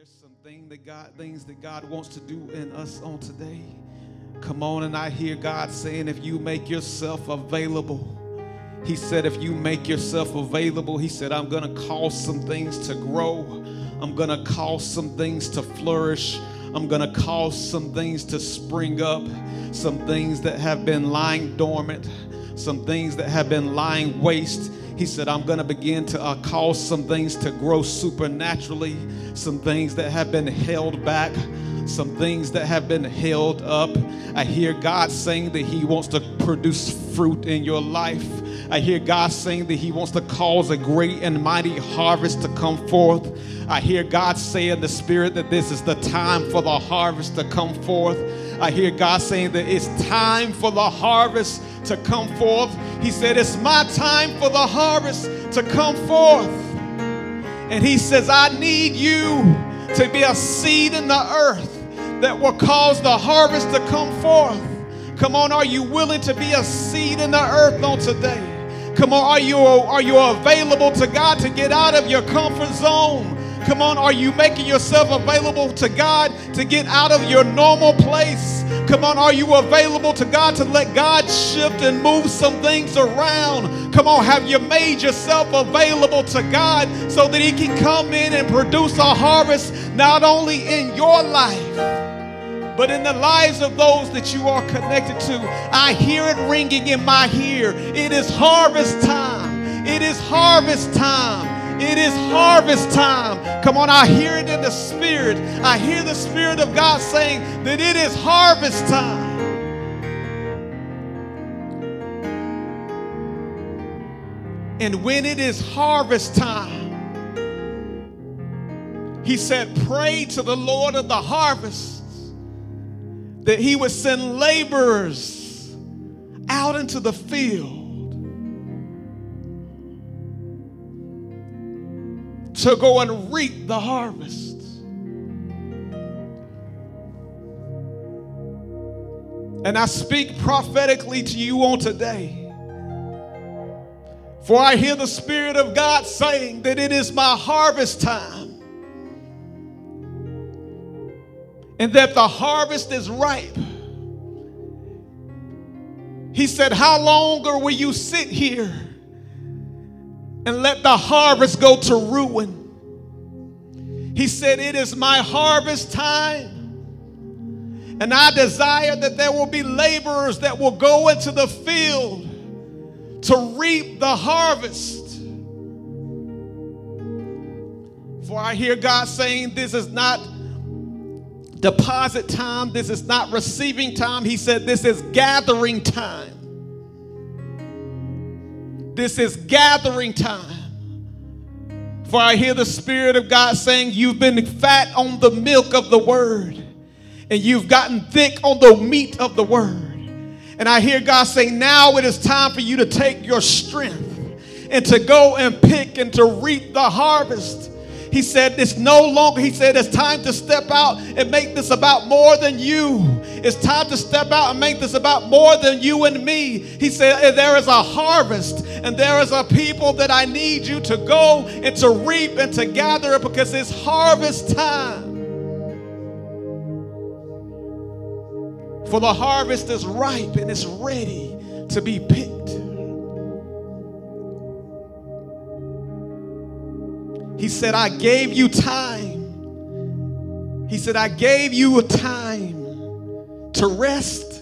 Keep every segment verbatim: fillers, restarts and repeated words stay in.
There's some thing that God, things that God wants to do in us on today. Come on, and I hear God saying, if you make yourself available, He said, if you make yourself available, He said, I'm going to cause some things to grow. I'm going to cause some things to flourish. I'm going to cause some things to spring up, some things that have been lying dormant, some things that have been lying waste. He said, I'm going to begin to uh, cause some things to grow supernaturally, some things that have been held back, some things that have been held up. I hear God saying that He wants to produce fruit in your life. I hear God saying that He wants to cause a great and mighty harvest to come forth. I hear God say in the Spirit that this is the time for the harvest to come forth. I hear God saying that it's time for the harvest to come forth. He said, it's my time for the harvest to come forth. And He says, I need you to be a seed in the earth that will cause the harvest to come forth. Come on, are you willing to be a seed in the earth on today? Come on, are you, are you available to God to get out of your comfort zone? Come on, are you making yourself available to God to get out of your normal place? Come on, are you available to God to let God shift and move some things around? Come on, have you made yourself available to God so that He can come in and produce a harvest not only in your life, but in the lives of those that you are connected to? I hear it ringing in my ear. It is harvest time. It is harvest time. It is harvest time. Come on, I hear it in the Spirit. I hear the Spirit of God saying that it is harvest time. And when it is harvest time, He said, pray to the Lord of the harvest that He would send laborers out into the field to go and reap the harvest. And I speak prophetically to you on today. For I hear the Spirit of God saying that it is my harvest time. And that the harvest is ripe. He said, how longer will you sit here and let the harvest go to ruin? He said, it is my harvest time. And I desire that there will be laborers that will go into the field to reap the harvest. For I hear God saying this is not deposit time. This is not receiving time. He said this is gathering time. This is gathering time. For I hear the Spirit of God saying you've been fat on the milk of the word and you've gotten thick on the meat of the word. And I hear God saying now it is time for you to take your strength and to go and pick and to reap the harvest. He said it's no longer, he said it's time to step out and make this about more than you. It's time to step out and make this about more than you and me. He said there is a harvest and there is a people that I need you to go and to reap and to gather because it's harvest time. For the harvest is ripe and it's ready to be picked. He said, I gave you time. He said, I gave you a time to rest.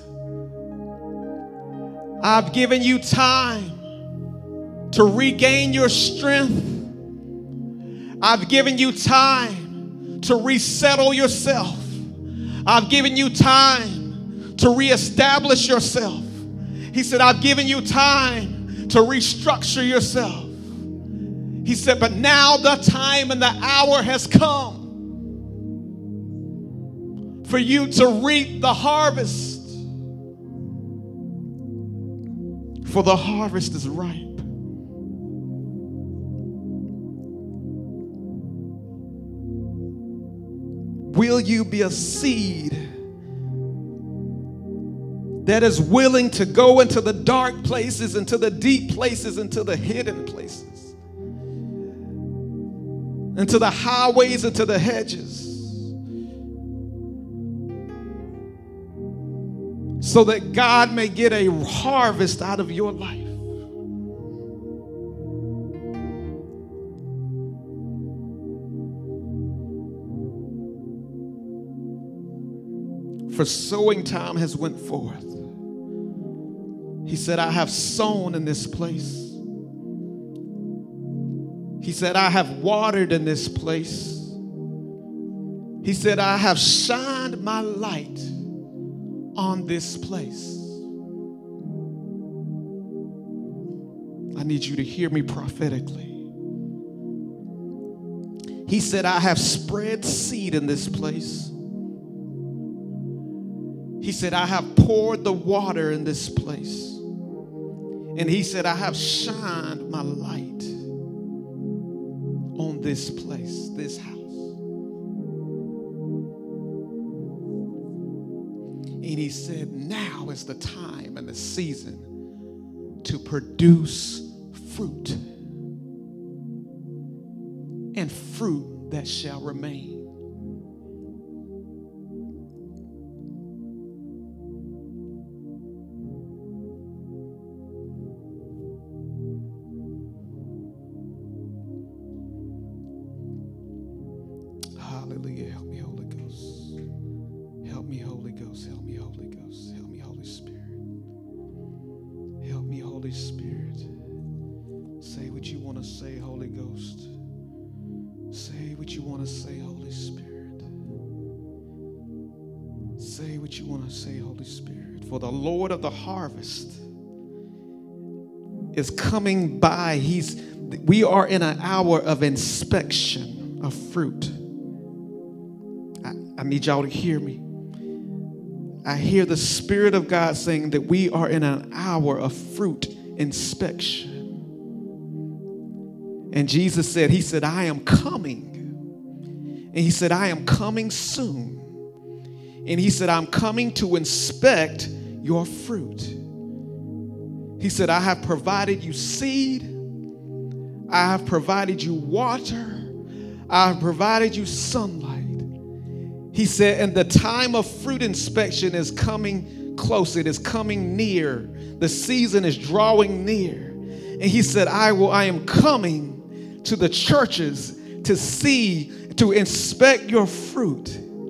I've given you time to regain your strength. I've given you time to resettle yourself. I've given you time to reestablish yourself. He said, I've given you time to restructure yourself. He said, but now the time and the hour has come for you to reap the harvest. For the harvest is ripe. Will you be a seed that is willing to go into the dark places, into the deep places, into the hidden places, into the highways, into the hedges, so that God may get a harvest out of your life. For sowing time has went forth. He said, I have sown in this place. He said, I have watered in this place. He said, I have shined my light on this place. I need you to hear me prophetically. He said, I have spread seed in this place. He said, I have poured the water in this place. And he said, I have shined my light on this place, this house. And he said, now is the time and the season to produce fruit, and fruit that shall remain. Hallelujah. Help me, Holy Ghost. Help me, Holy Ghost. Help me, Holy Ghost. Help me, Holy Spirit. Help me, Holy Spirit. Say what you want to say, Holy Ghost. Say what you want to say, Holy Spirit. Say what you want to say, Holy Spirit. For the Lord of the harvest is coming by. He's, we are in an hour of inspection of fruit. I need y'all to hear me. I hear the Spirit of God saying that we are in an hour of fruit inspection. And Jesus said, he said, I am coming. And he said, I am coming soon. And he said, I'm coming to inspect your fruit. He said, I have provided you seed. I have provided you water. I have provided you sunlight. He said, and the time of fruit inspection is coming close. It is coming near. The season is drawing near. And he said, I will, I am coming to the churches to see, to inspect your fruit.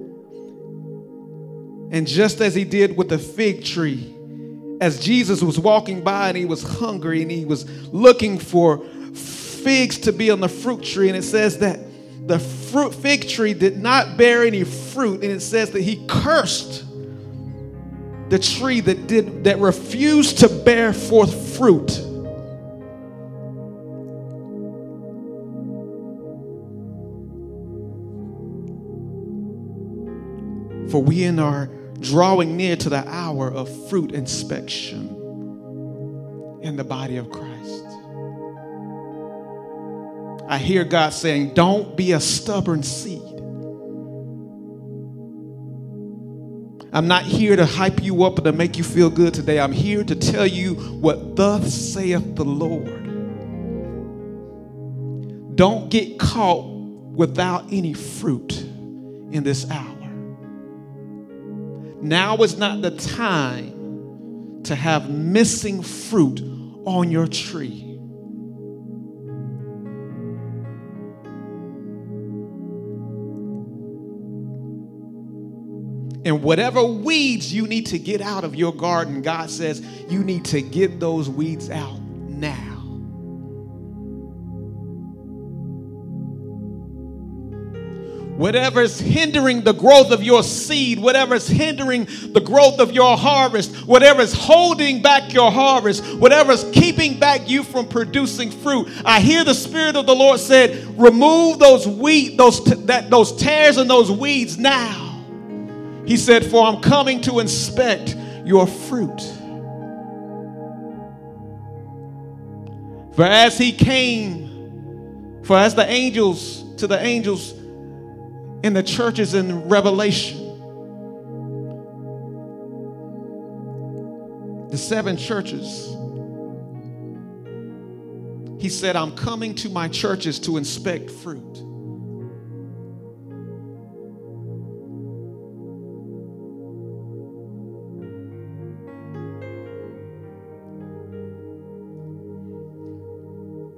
And just as he did with the fig tree, as Jesus was walking by and he was hungry and he was looking for figs to be on the fruit tree, and it says that the fruit fig tree did not bear any fruit, and it says that he cursed the tree that did that refused to bear forth fruit. For we in are drawing near to the hour of fruit inspection in the body of Christ. I hear God saying, don't be a stubborn seed. I'm not here to hype you up and to make you feel good today. I'm here to tell you what thus saith the Lord. Don't get caught without any fruit in this hour. Now is not the time to have missing fruit on your tree. And whatever weeds you need to get out of your garden, God says you need to get those weeds out now. Whatever's hindering the growth of your seed, whatever's hindering the growth of your harvest, whatever's holding back your harvest, whatever's keeping back you from producing fruit, I hear the Spirit of the Lord said, remove those weed, those t- that those tares and those weeds now. He said, for I'm coming to inspect your fruit. For as he came, for as the angels, to the angels in the churches in Revelation, the seven churches, he said, I'm coming to my churches to inspect fruit.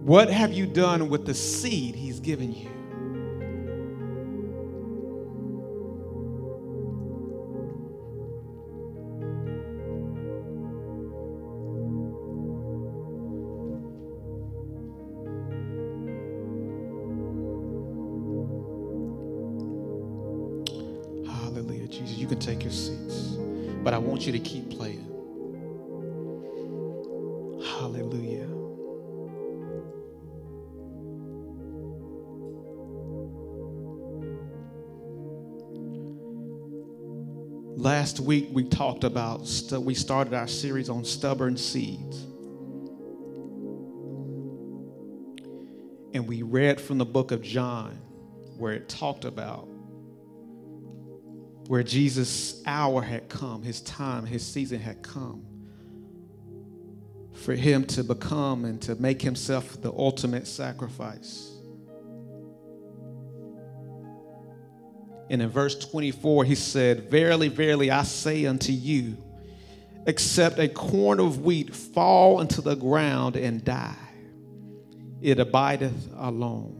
What have you done with the seed he's given you? Hallelujah, Jesus. You can take your seats, but I want you to keep playing. Hallelujah. Last week we talked about, st- we started our series on stubborn seeds. And we read from the book of John where it talked about where Jesus' hour had come, his time, his season had come for him to become and to make himself the ultimate sacrifice. And in verse twenty-four, he said, "Verily, verily, I say unto you, except a corn of wheat fall into the ground and die, it abideth alone.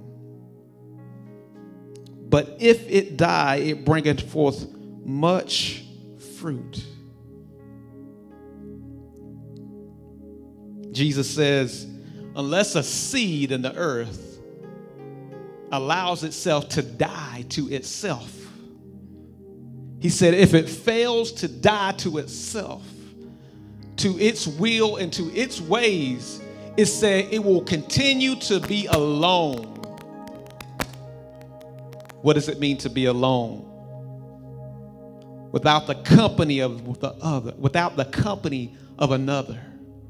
But if it die, it bringeth forth much fruit." Jesus says, unless a seed in the earth allows itself to die to itself, he said, if it fails to die to itself, to its will and to its ways, it said it will continue to be alone. What does it mean to be alone? Without the company of the other, without the company of another.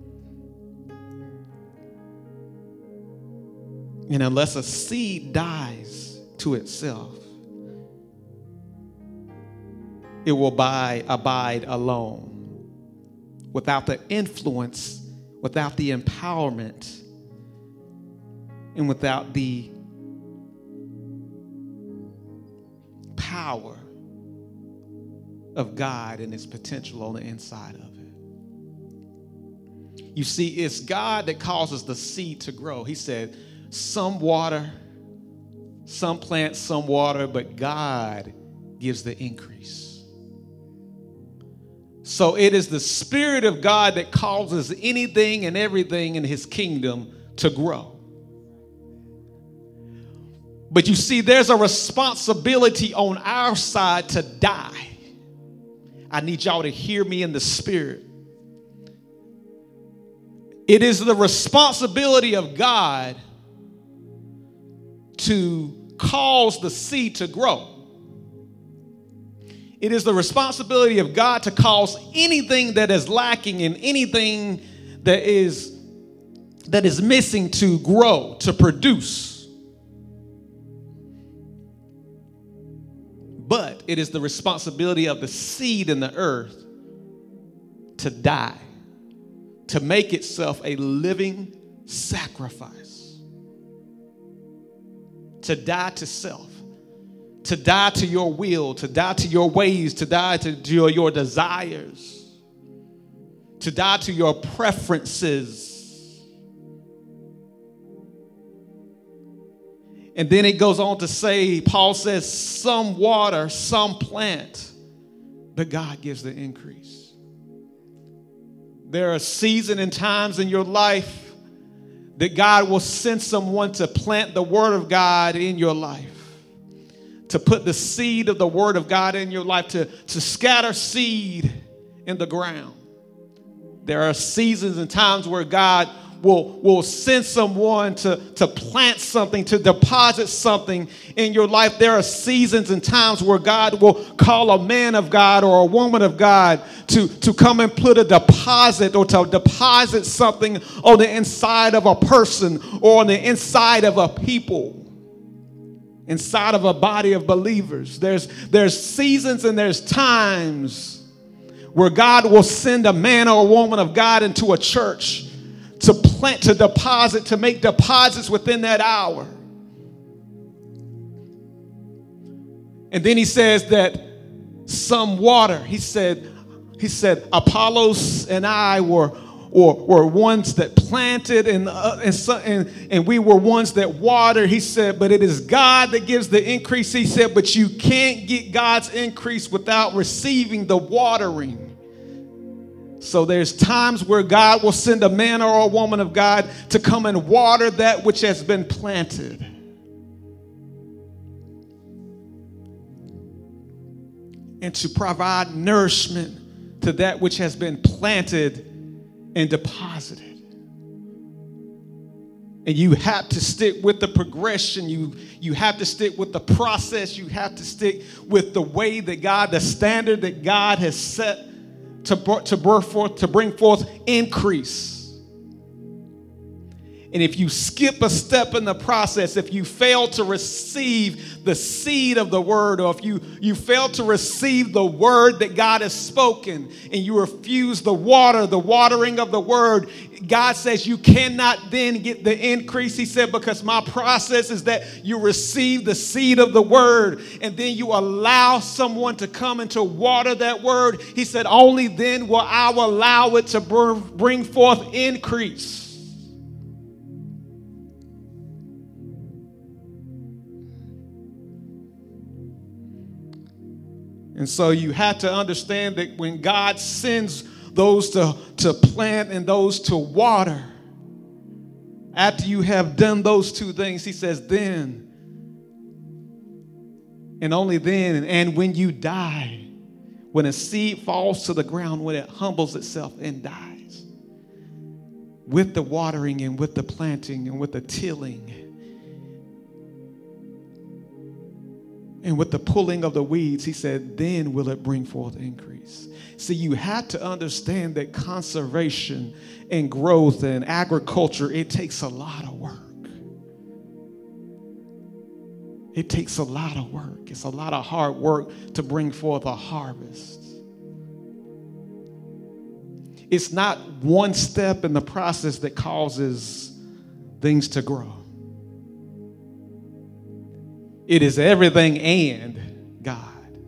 And unless a seed dies to itself, it will abide, abide alone, without the influence, without the empowerment, and without the power of God and its potential on the inside of it. You see, it's God that causes the seed to grow. He said, some water, some plant, some water, but God gives the increase. So it is the Spirit of God that causes anything and everything in his kingdom to grow. But you see, there's a responsibility on our side to die. I need y'all to hear me in the Spirit. It is the responsibility of God to cause the seed to grow. It is the responsibility of God to cause anything that is lacking and anything that is that is missing to grow, to produce. But it is the responsibility of the seed in the earth to die, to make itself a living sacrifice, to die to self, to die to your will, to die to your ways, to die to your, your desires, to die to your preferences. And then it goes on to say, Paul says, some water, some plant, but God gives the increase. There are seasons and times in your life that God will send someone to plant the word of God in your life, to put the seed of the word of God in your life, to, to scatter seed in the ground. There are seasons and times where God will, will send someone to, to plant something, to deposit something in your life. There are seasons and times where God will call a man of God or a woman of God to, to come and put a deposit or to deposit something on the inside of a person or on the inside of a people, inside of a body of believers. There's, there's seasons and there's times where God will send a man or a woman of God into a church to plant, to deposit, to make deposits within that hour. And then he says that some water, he said, he said, Apollos and I were, or were ones that planted and, uh, and, so, and, and we were ones that watered. He said, but it is God that gives the increase. He said, but you can't get God's increase without receiving the watering. So there's times where God will send a man or a woman of God to come and water that which has been planted. And to provide nourishment to that which has been planted and deposited. And you have to stick with the progression. You, you have to stick with the process. You have to stick with the way that God, the standard that God has set to, to, birth forth, to bring forth increase. And if you skip a step in the process, if you fail to receive the seed of the word, or if you, you fail to receive the word that God has spoken, and you refuse the water, the watering of the word, God says you cannot then get the increase. He said, because my process is that you receive the seed of the word, and then you allow someone to come and to water that word. He said, only then will I allow it to bring forth increase. And so you have to understand that when God sends those to, to plant and those to water, after you have done those two things, he says, then, and only then, and when you die, when a seed falls to the ground, when it humbles itself and dies, with the watering and with the planting and with the tilling, and with the pulling of the weeds, he said, then will it bring forth increase. See, you have to understand that conservation and growth and agriculture, it takes a lot of work. It takes a lot of work. It's a lot of hard work to bring forth a harvest. It's not one step in the process that causes things to grow. It is everything and God.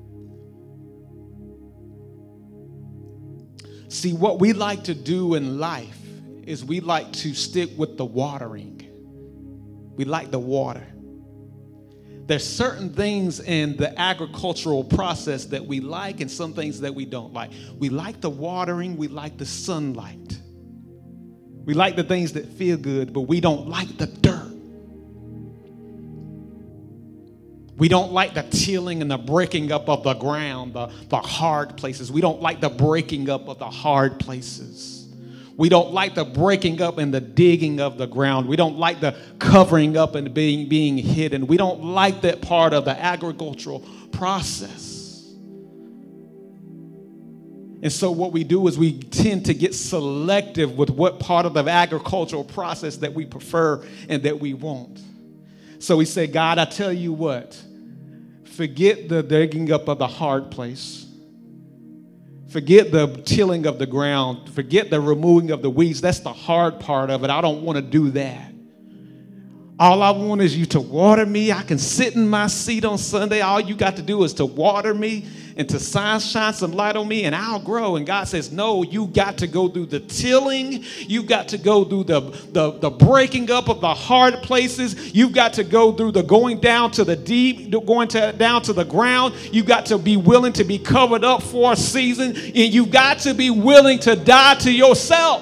See, what we like to do in life is we like to stick with the watering. We like the water. There's certain things in the agricultural process that we like and some things that we don't like. We like the watering. We like the sunlight. We like the things that feel good, but we don't like the dirt. We don't like the tilling and the breaking up of the ground, the, the hard places. We don't like the breaking up of the hard places. We don't like the breaking up and the digging of the ground. We don't like the covering up and being, being hidden. We don't like that part of the agricultural process. And so what we do is we tend to get selective with what part of the agricultural process that we prefer and that we want. So we say, God, I tell you what. Forget the digging up of the hard place. Forget the tilling of the ground. Forget the removing of the weeds. That's the hard part of it. I don't want to do that. All I want is you to water me. I can sit in my seat on Sunday. All you got to do is to water me and to shine some light on me, and I'll grow. And God says, no, you got to go through the tilling. You got to go through the, the, the breaking up of the hard places. You've got to go through the going down to the deep, going to, down to the ground. You've got to be willing to be covered up for a season, and you've got to be willing to die to yourself.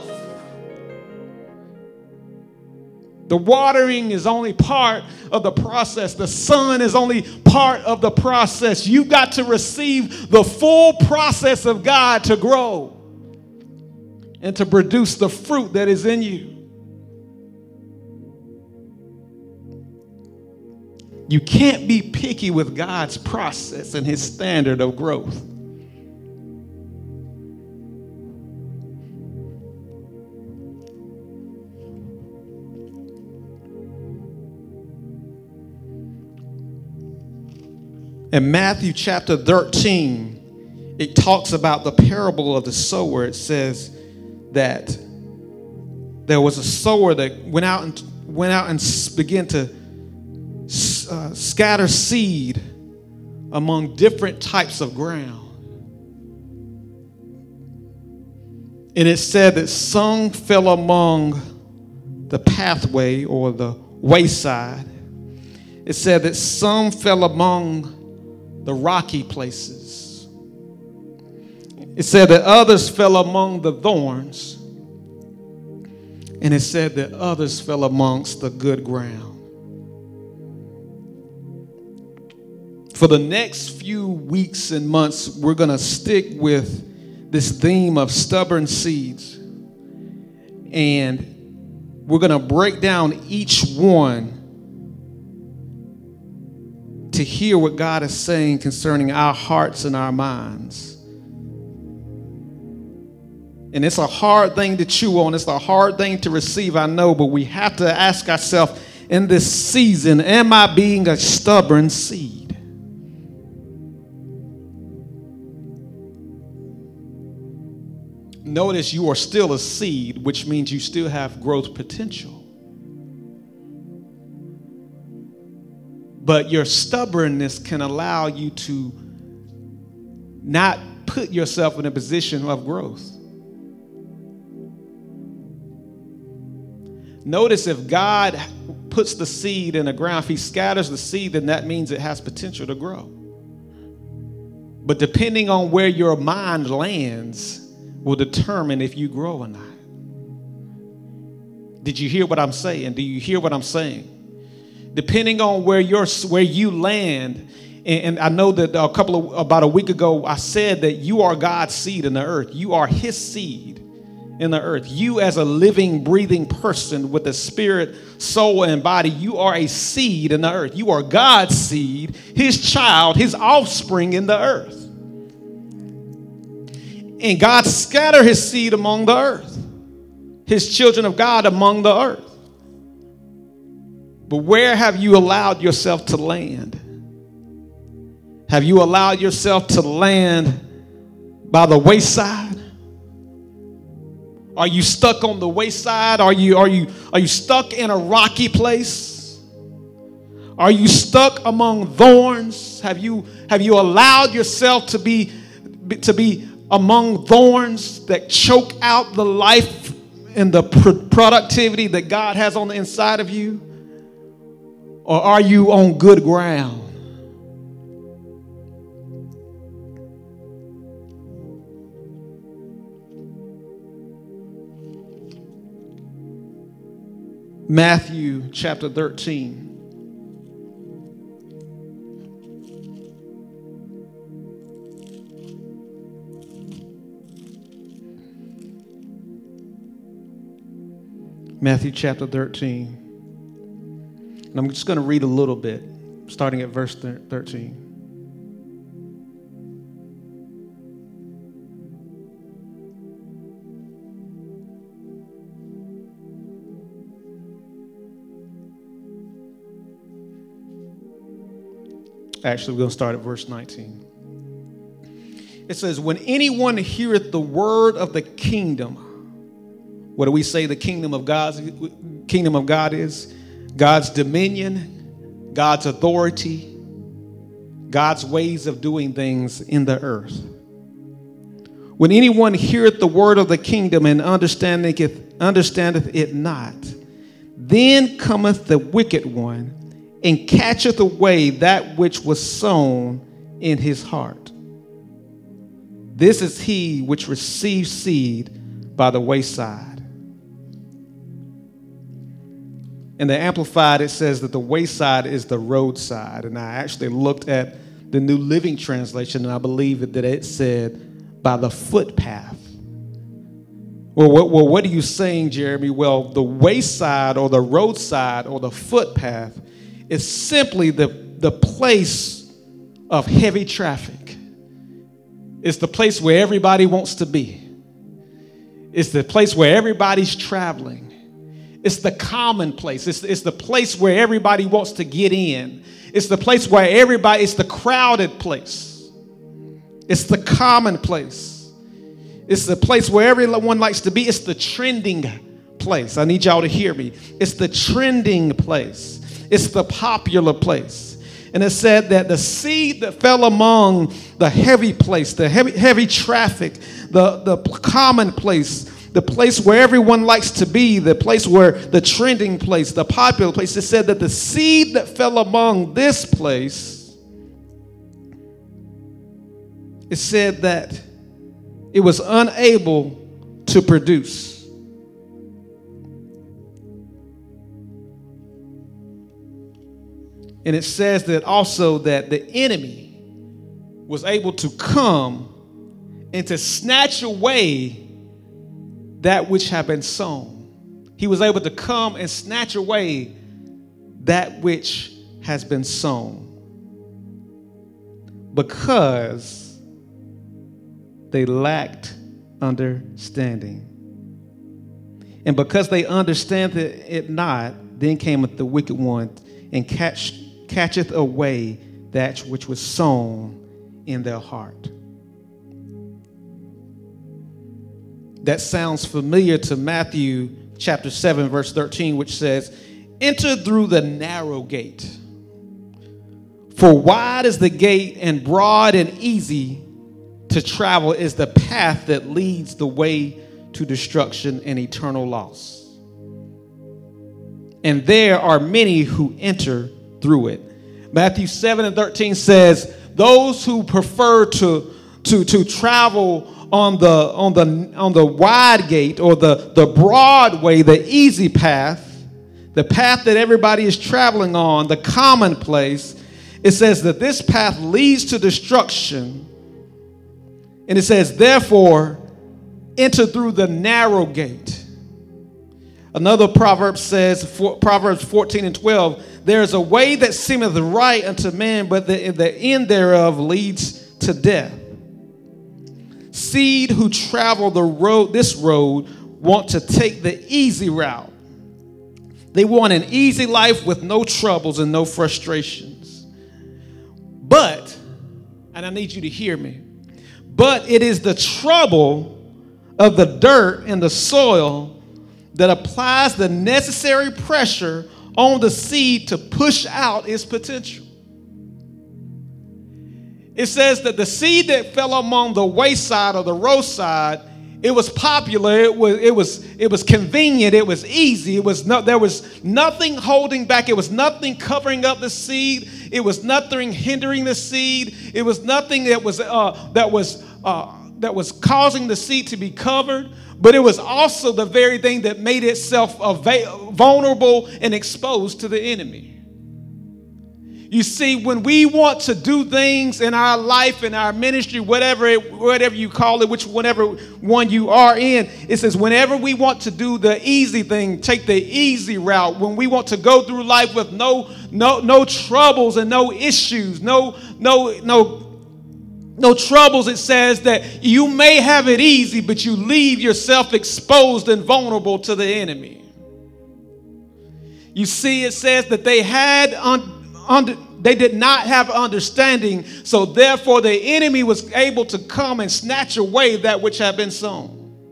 The watering is only part of the process. The sun is only part of the process. You got to receive the full process of God to grow and to produce the fruit that is in you. You can't be picky with God's process and his standard of growth. In Matthew chapter thirteen, it talks about the parable of the sower. It says that there was a sower that went out and went out and began to uh, scatter seed among different types of ground. And it said that some fell among the pathway or the wayside. It said that some fell among the rocky places. It said that others fell among the thorns. And it said that others fell amongst the good ground. For the next few weeks and months, we're going to stick with this theme of stubborn seeds. And we're going to break down each one to hear what God is saying concerning our hearts and our minds. And it's a hard thing to chew on. It's a hard thing to receive, I know, but we have to ask ourselves in this season, am I being a stubborn seed? Notice you are still a seed, which means you still have growth potential. But your stubbornness can allow you to not put yourself in a position of growth. Notice if God puts the seed in the ground, if he scatters the seed, then that means it has potential to grow. But depending on where your mind lands will determine if you grow or not. Did you hear what I'm saying? Do you hear what I'm saying? Depending on where you're, where you land, and, and I know that a couple of, about a week ago, I said that you are God's seed in the earth. You are his seed in the earth. You as a living, breathing person with a spirit, soul, and body, you are a seed in the earth. You are God's seed, his child, his offspring in the earth. And God scattered his seed among the earth, his children of God among the earth. But where have you allowed yourself to land? Have you allowed yourself to land by the wayside? Are you stuck on the wayside? Are you, are you, are you stuck in a rocky place? Are you stuck among thorns? Have you, have you allowed yourself to be, to be among thorns that choke out the life and the pr- productivity that God has on the inside of you? Or are you on good ground? Matthew chapter thirteen. Matthew chapter thirteen. And I'm just going to read a little bit, starting at verse thirteen. Actually, we're going to start at verse nineteen. It says, when anyone heareth the word of the kingdom, what do we say the kingdom of God's kingdom of God is? God's dominion, God's authority, God's ways of doing things in the earth. When anyone heareth the word of the kingdom and understandeth it, understandeth it not, then cometh the wicked one and catcheth away that which was sown in his heart. This is he which receives seed by the wayside. In the Amplified, it says that the wayside is the roadside. And I actually looked at the New Living Translation, and I believe that it said by the footpath. Well, what, well, what are you saying, Jeremy? Well, the wayside or the roadside or the footpath is simply the, the place of heavy traffic. It's the place where everybody wants to be. It's the place where everybody's traveling. It's the common place. It's, it's the place where everybody wants to get in. It's the place where everybody, it's the crowded place. It's the common place. It's the place where everyone likes to be. It's the trending place. I need y'all to hear me. It's the trending place. It's the popular place. And it said that the seed that fell among the heavy place, the heavy, heavy traffic, the, the common place, the place where everyone likes to be, the place where the trending place, the popular place, it said that the seed that fell among this place, it said that it was unable to produce. And it says that also that the enemy was able to come and to snatch away that which had been sown. He was able to come and snatch away that which has been sown, because they lacked understanding. And because they understand it not, then cameth the wicked one and catch, catcheth away that which was sown in their heart. That sounds familiar to Matthew chapter seven, verse thirteen, which says, enter through the narrow gate. For wide is the gate, and broad and easy to travel is the path that leads the way to destruction and eternal loss. And there are many who enter through it. Matthew seven and thirteen says, those who prefer to, to, to travel on the on the on the wide gate, or the, the broad way, the easy path, the path that everybody is traveling on, the commonplace, it says that this path leads to destruction. And it says, therefore, enter through the narrow gate. Another proverb says, for, Proverbs fourteen and twelve, there is a way that seemeth right unto man, but the, the end thereof leads to death. Seed who travel the road, this road, want to take the easy route. They want an easy life with no troubles and no frustrations. But, and I need you to hear me, but it is the trouble of the dirt and the soil that applies the necessary pressure on the seed to push out its potential. It says that the seed that fell among the wayside or the roadside, it was popular, it was it was it was convenient, it was easy, it was no, there was nothing holding back, it was nothing covering up the seed, it was nothing hindering the seed, it was nothing that was uh, that was uh, that was causing the seed to be covered, but it was also the very thing that made itself ava- vulnerable and exposed to the enemy. You see, when we want to do things in our life, in our ministry, whatever it, whatever you call it, which whatever one you are in, it says whenever we want to do the easy thing, take the easy route, when we want to go through life with no no no troubles and no issues, no no no no troubles, it says that you may have it easy, but you leave yourself exposed and vulnerable to the enemy. You see, it says that they had un- Under, they did not have understanding, so therefore the enemy was able to come and snatch away that which had been sown.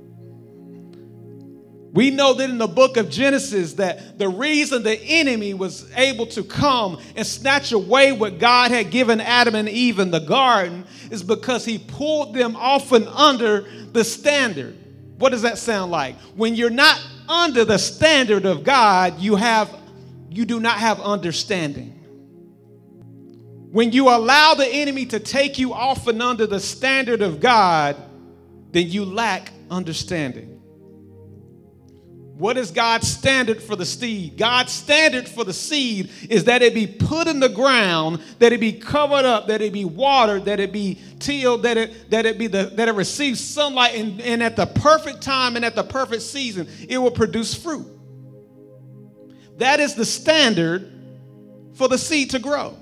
We know that in the book of Genesis that the reason the enemy was able to come and snatch away what God had given Adam and Eve in the garden is because he pulled them off and under the standard. What does that sound like? When you're not under the standard of God, you have you do not have understanding. When you allow the enemy to take you off and under the standard of God, then you lack understanding. What is God's standard for the seed? God's standard for the seed is that it be put in the ground, that it be covered up, that it be watered, that it be tilled, that it that it be the that it receives sunlight, and, and at the perfect time and at the perfect season, it will produce fruit. That is the standard for the seed to grow.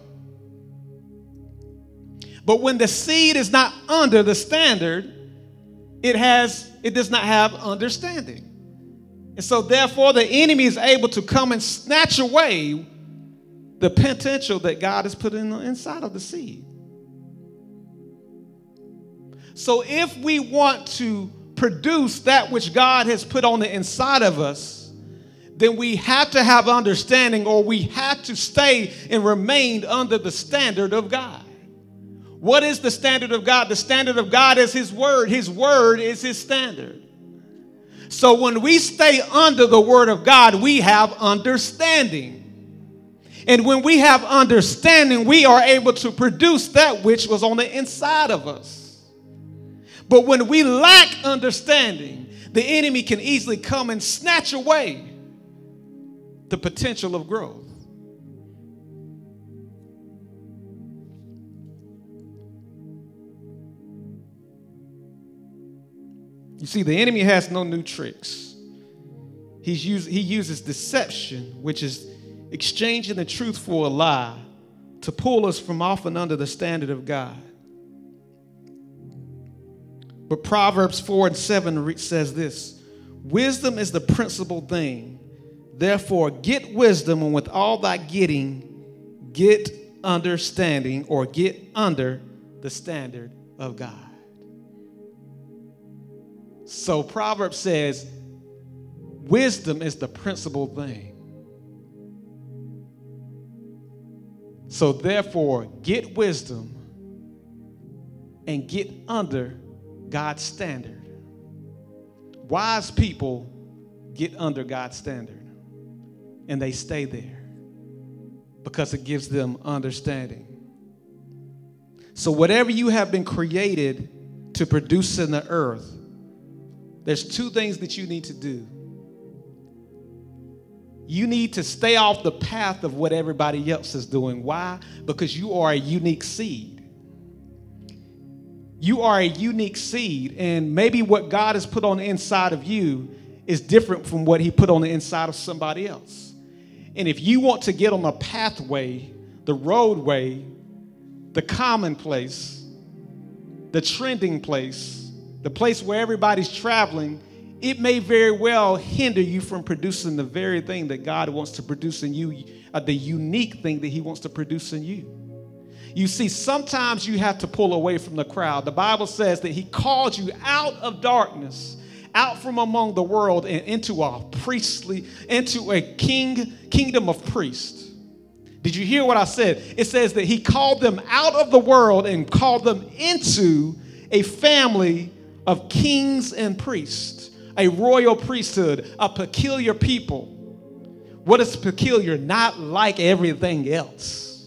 But when the seed is not under the standard, it has it does not have understanding. And so therefore the enemy is able to come and snatch away the potential that God has put in the inside of the seed. So if we want to produce that which God has put on the inside of us, then we have to have understanding, or we have to stay and remain under the standard of God. What is the standard of God? The standard of God is His word. His word is His standard. So when we stay under the word of God, we have understanding. And when we have understanding, we are able to produce that which was on the inside of us. But when we lack understanding, the enemy can easily come and snatch away the potential of growth. You see, the enemy has no new tricks. He's used, he uses deception, which is exchanging the truth for a lie, to pull us from off and under the standard of God. But Proverbs four and seven says this: wisdom is the principal thing. Therefore, get wisdom, and with all thy getting, get understanding, or get under the standard of God. So Proverbs says, wisdom is the principal thing. So therefore, get wisdom and get under God's standard. Wise people get under God's standard, and they stay there because it gives them understanding. So whatever you have been created to produce in the earth, there's two things that you need to do. You need to stay off the path of what everybody else is doing. Why? Because you are a unique seed. You are a unique seed, and maybe what God has put on the inside of you is different from what He put on the inside of somebody else. And if you want to get on the pathway, the roadway, the commonplace, the trending place, the place where everybody's traveling, it may very well hinder you from producing the very thing that God wants to produce in you, uh, the unique thing that He wants to produce in you. You see, sometimes you have to pull away from the crowd. The Bible says that He called you out of darkness, out from among the world, and into a priestly, into a king, kingdom of priests. Did you hear what I said? It says that He called them out of the world and called them into a family of kings and priests, a royal priesthood, a peculiar people. What is peculiar? Not like everything else.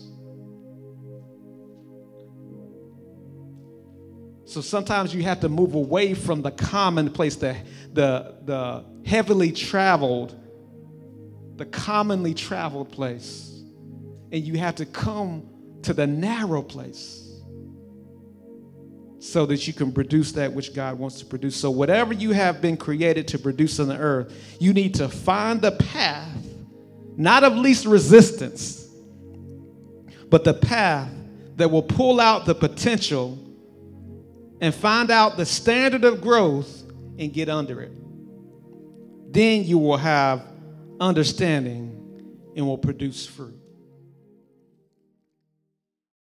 So sometimes you have to move away from the commonplace, the, the, the heavily traveled, the commonly traveled place. And you have to come to the narrow place so that you can produce that which God wants to produce. So whatever you have been created to produce on the earth, you need to find the path, not of least resistance, but the path that will pull out the potential and find out the standard of growth and get under it. Then you will have understanding and will produce fruit.